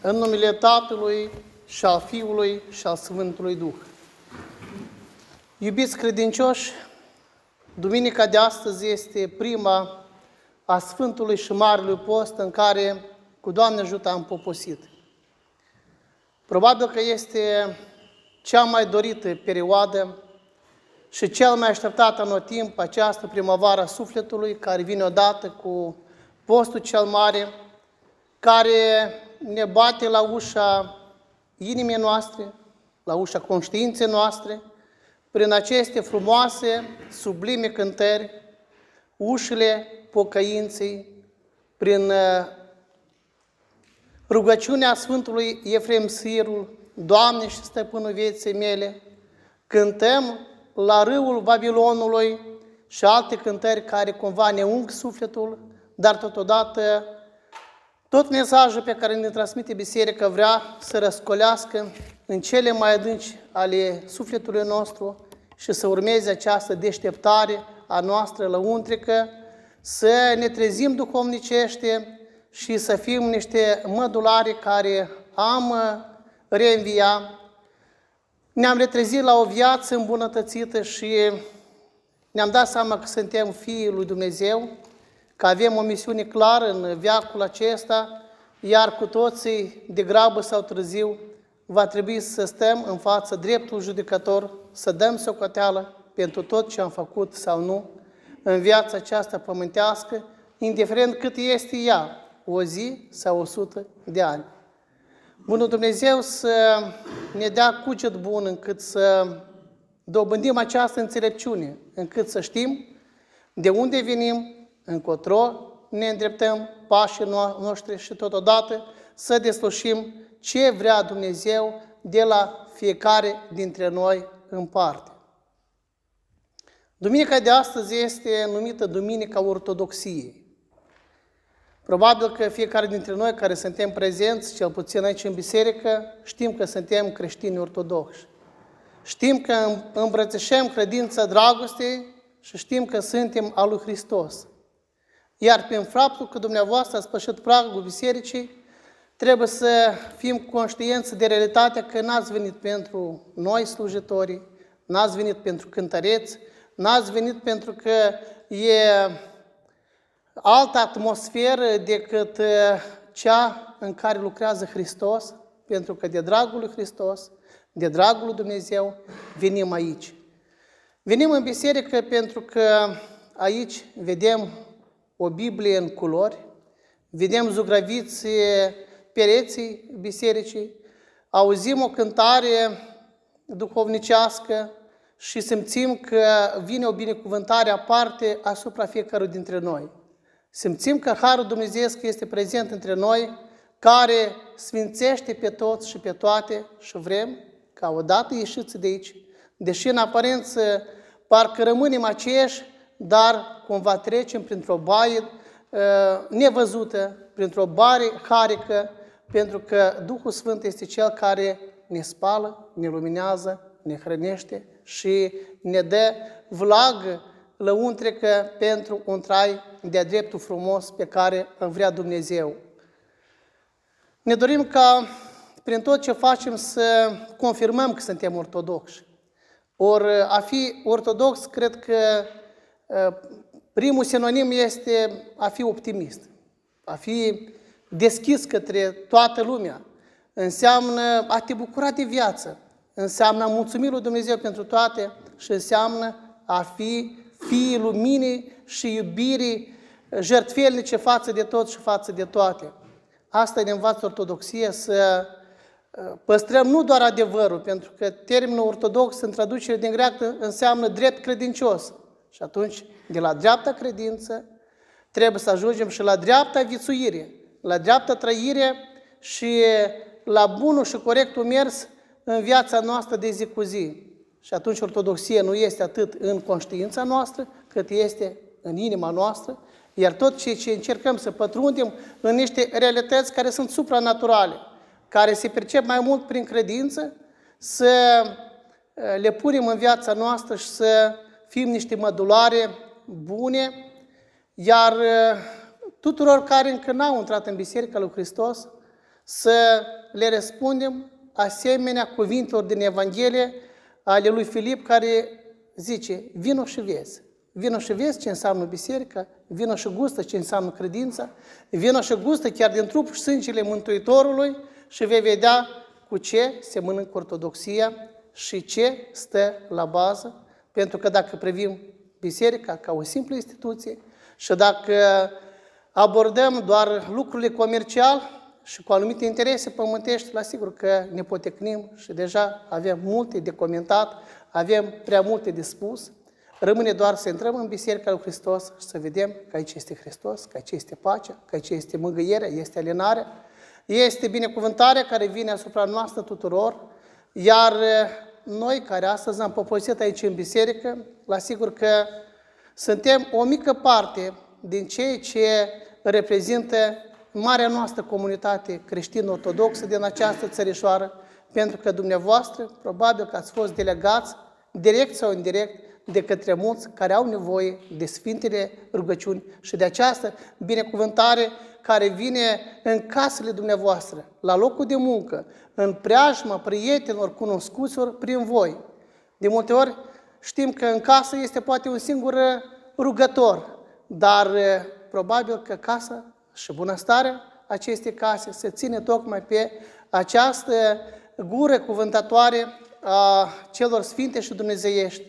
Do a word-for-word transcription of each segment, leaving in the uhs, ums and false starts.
În numele Tatălui și al Fiului și al Sfântului Duh. Iubiți credincioși, duminica de astăzi este prima a Sfântului și Marelui Post în care, cu Doamne ajută, am poposit. Probabil că este cea mai dorită perioadă și cel mai așteptat anotimp această primăvară a sufletului, care vine odată cu postul cel mare, care ne bate la ușa inimii noastre, la ușa conștiinței noastre, prin aceste frumoase, sublime cântări, ușile pocăinței, prin rugăciunea Sfântului Efrem Sirul, Doamne și Stăpânul vieții mele, cântăm la râul Babilonului și alte cântări care cumva ne ung sufletul, dar totodată tot mesajul pe care ne transmite Biserica vrea să răscolească în cele mai adânci ale sufletului nostru și să urmeze această deșteptare a noastră lăuntrică, să ne trezim duhovnicește și să fim niște mădulari care am reînvia. Ne-am retrezit la o viață îmbunătățită și ne-am dat seama că suntem fiii lui Dumnezeu, că avem o misiune clară în veacul acesta, iar cu toții, degrabă sau târziu, va trebui să stăm în fața dreptul judecător, să dăm socoteală pentru tot ce am făcut sau nu în viața aceasta pământească, indiferent cât este ea, o zi sau o sută de ani. Bunul Dumnezeu să ne dea cuget bun încât să dobândim această înțelepciune, încât să știm de unde venim, încotro ne îndreptăm pașii noștri și totodată să deslușim ce vrea Dumnezeu de la fiecare dintre noi în parte. Duminica de astăzi este numită Duminica Ortodoxiei. Probabil că fiecare dintre noi care suntem prezenți, cel puțin aici în biserică, știm că suntem creștini ortodoxi. Știm că îmbrățișăm credința dragostei și știm că suntem al lui Hristos. Iar prin faptul că dumneavoastră ați pășit pragul bisericii, trebuie să fim conștienți de realitatea că n-ați venit pentru noi slujitorii, n-ați venit pentru cântăreți, n-ați venit pentru că e altă atmosferă decât cea în care lucrează Hristos, pentru că de dragul lui Hristos, de dragul lui Dumnezeu, venim aici. Venim în biserică pentru că aici vedem o Biblie în culori, vedem zugrăviți pereții bisericii, auzim o cântare duhovnicească și simțim că vine o binecuvântare aparte asupra fiecărui dintre noi. Simțim că Harul Dumnezeu este prezent între noi, care sfințește pe toți și pe toate și vrem ca odată ieșiți de aici, deși în aparență parcă rămânem aceiași, dar cumva trecem printr-o baie uh, nevăzută, printr-o baie harică, pentru că Duhul Sfânt este Cel care ne spală, ne luminează, ne hrănește și ne dă vlagă lăuntrică pentru un trai de-a dreptul frumos pe care îl vrea Dumnezeu. Ne dorim ca prin tot ce facem să confirmăm că suntem ortodoxi. Ori a fi ortodox, cred că primul sinonim este a fi optimist, a fi deschis către toată lumea. Înseamnă a te bucura de viață, înseamnă a mulțumi lui Dumnezeu pentru toate și înseamnă a fi fiii luminii și iubirii jertfelnice față de tot și față de toate. Asta ne învață Ortodoxia, să păstrăm nu doar adevărul, pentru că termenul ortodox în traducere din greacă înseamnă drept credincios. Și atunci, de la dreapta credință, trebuie să ajungem și la dreapta viețuire, la dreapta trăire și la bunul și corectul mers în viața noastră de zi cu zi. Și atunci Ortodoxia nu este atât în conștiința noastră, cât este în inima noastră, iar tot ceea ce încercăm să pătrundem în niște realități care sunt supranaturale, care se percep mai mult prin credință, să le punem în viața noastră și să fim niște mădulare bune, iar tuturor care încă n-au intrat în Biserica lui Hristos, să le răspundem asemenea cuvintelor din Evanghelie ale lui Filip, care zice, vino și vezi. Vino și vezi ce înseamnă biserica, vino și gustă ce înseamnă credința, vino și gustă chiar din trupul și sângele Mântuitorului și vei vedea cu ce se mănâncă ortodoxia și ce stă la bază. Pentru că dacă privim biserica ca o simplă instituție și dacă abordăm doar lucrurile comerciale și cu anumite interese pământești, la sigur că ne potecnim și deja avem multe de comentat, avem prea multe de spus. Rămâne doar să intrăm în Biserica lui Hristos și să vedem că aici este Hristos, că aici este pacea, că aici este mângâierea, este alinarea, este binecuvântarea care vine asupra noastră tuturor, iar noi care astăzi am poposit aici în biserică, la sigur că suntem o mică parte din ceea ce reprezintă marea noastră comunitate creștin-ortodoxă din această țărișoară, pentru că dumneavoastră probabil că ați fost delegați, direct sau indirect, de către mulți care au nevoie de sfintele rugăciuni și de această binecuvântare care vine în casele dumneavoastră, la locul de muncă, în preajma prietenilor cunoscuților prin voi. De multe ori știm că în casă este poate un singur rugător, dar probabil că casa și bunăstarea acestei case se ține tocmai pe această gură cuvântatoare a celor sfinte și dumnezeiești.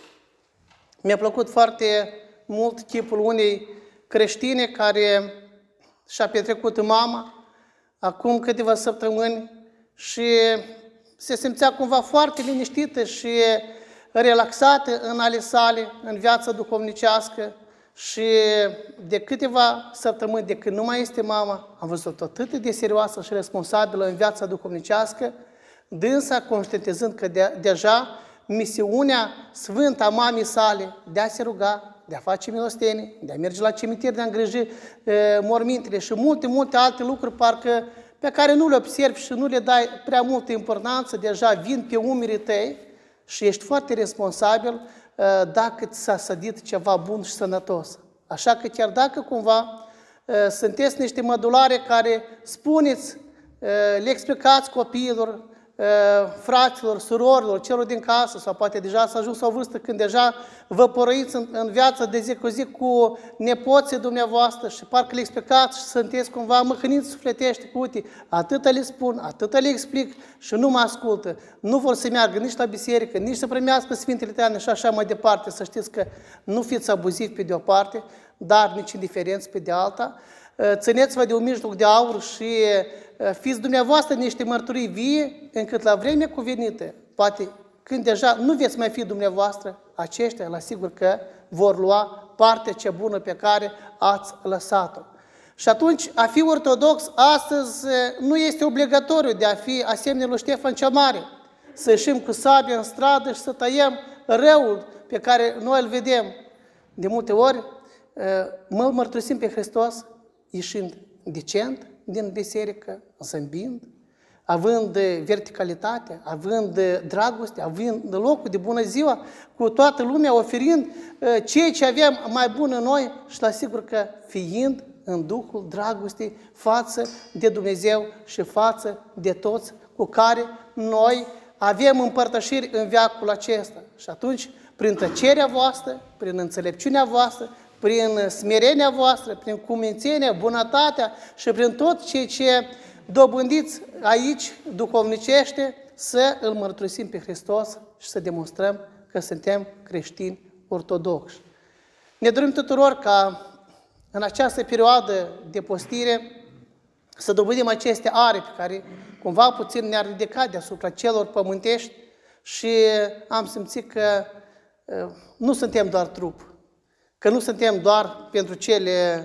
Mi-a plăcut foarte mult chipul unei creștine care și-a petrecut mama acum câteva săptămâni și se simțea cumva foarte liniștită și relaxată în ale sale, în viața duhovnicească și de câteva săptămâni de când nu mai este mama, am văzut-o atât de serioasă și responsabilă în viața duhovnicească, dânsa conștientizând că de, deja misiunea sfântă a mamei sale de a se ruga, de a face milostenie, de a merge la cimitir, de a îngriji e, mormintele și multe, multe alte lucruri parcă pe care nu le observi și nu le dai prea multă importanță, deja vin pe umerii tăi și ești foarte responsabil e, dacă ți s-a sădit ceva bun și sănătos. Așa că chiar dacă cumva e, sunteți niște mădulare care spuneți, e, le explicați copiilor, fraților, surorilor, celor din casă, sau poate deja s-a ajuns la o vârstă când deja vă părăiți în, în viața de zi cu zi cu nepoții dumneavoastră și parcă le explicați și sunteți cumva măhăniți sufletește cu uite, atâta le spun, atâta le explic și nu mă ascultă. Nu vor să meargă nici la biserică, nici să primească Sfintele Taine și așa mai departe. Să știți că nu fiți abuzivi pe de o parte, dar nici indiferenți pe de alta. Țineți-vă de un mijloc de aur și fiți dumneavoastră niște mărturii vie, încât la vremea cuvenită, poate când deja nu veți mai fi dumneavoastră, aceștia, la sigur că vor lua partea cea bună pe care ați lăsat-o. Și atunci, a fi ortodox astăzi nu este obligatoriu de a fi asemenea lui Ștefan cel Mare, să ieșim cu sabia în stradă și să tăiem răul pe care noi îl vedem. De multe ori, mă mărturisim pe Hristos ieșind decent din biserică, zâmbind, având verticalitate, având dragoste, având locul de bună ziua, cu toată lumea, oferind ceea ce avem mai bun în noi și la sigur că fiind în Duhul dragostei față de Dumnezeu și față de toți cu care noi avem împărtășiri în veacul acesta. Și atunci, prin tăcerea voastră, prin înțelepciunea voastră, prin smerenia voastră, prin cumințenia, bunătatea și prin tot ceea ce dobândiți aici, duhovnicește, să îl mărturisim pe Hristos și să demonstrăm că suntem creștini ortodoxi. Ne dorim tuturor ca în această perioadă de postire să dobândim aceste aripi care cumva puțin ne-ar ridica deasupra celor pământești și am simțit că nu suntem doar trup, că nu suntem doar pentru cele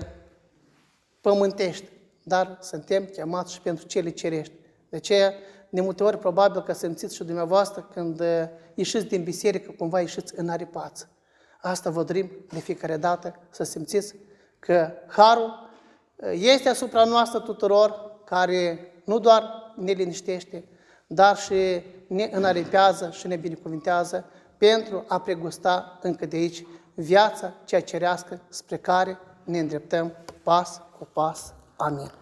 pământești, dar suntem chemați și pentru cele cerești. De aceea, de multe ori, probabil că simțiți și dumneavoastră când ieșiți din biserică, cumva ieșiți înaripați. Asta vă dorim de fiecare dată, să simțiți că harul este asupra noastră tuturor, care nu doar ne liniștește, dar și ne înaripează și ne binecuvintează pentru a pregusta încă de aici viața cea cerească spre care ne îndreptăm pas cu pas. Amin.